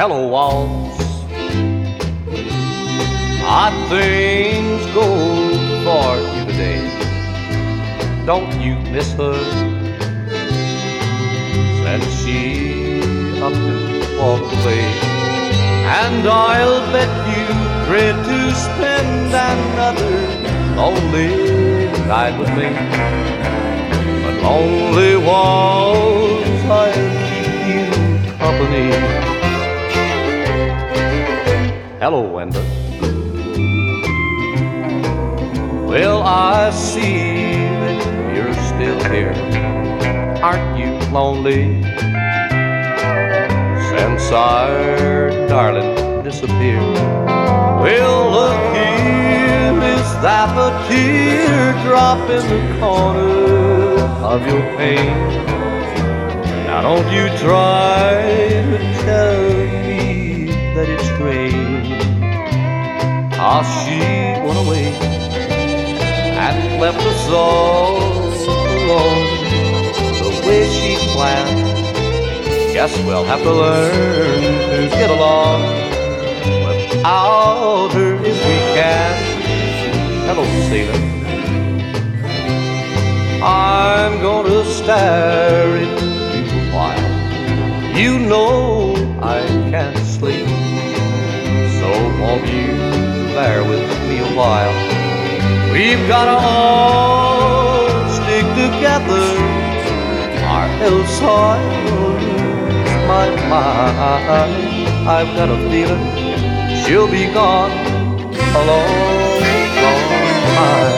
Hello, walls. Odd things go for you today. Don't you miss her? Since she up and walked away. And I'll bet you pray to spend another lonely night with me. But lonely walls, I'll keep you company. Hello, Wenda. Well, I see that you're still here. Aren't you lonely? Since our darling disappeared. Well, look here, is that a teardrop in the corner of your pane? Now don't you try to tell me that it's rain. 'Cause she went away and left us all alone. The way she planned, guess we'll have to learn to get along without her if we can. Hello, sailor. I'm gonna stare at you a while. You know I can't sleep, so won't you bear with me a while? We've gotta all stick together, or else I'll lose my mind. I've got a feeling she'll be gone a long, long time.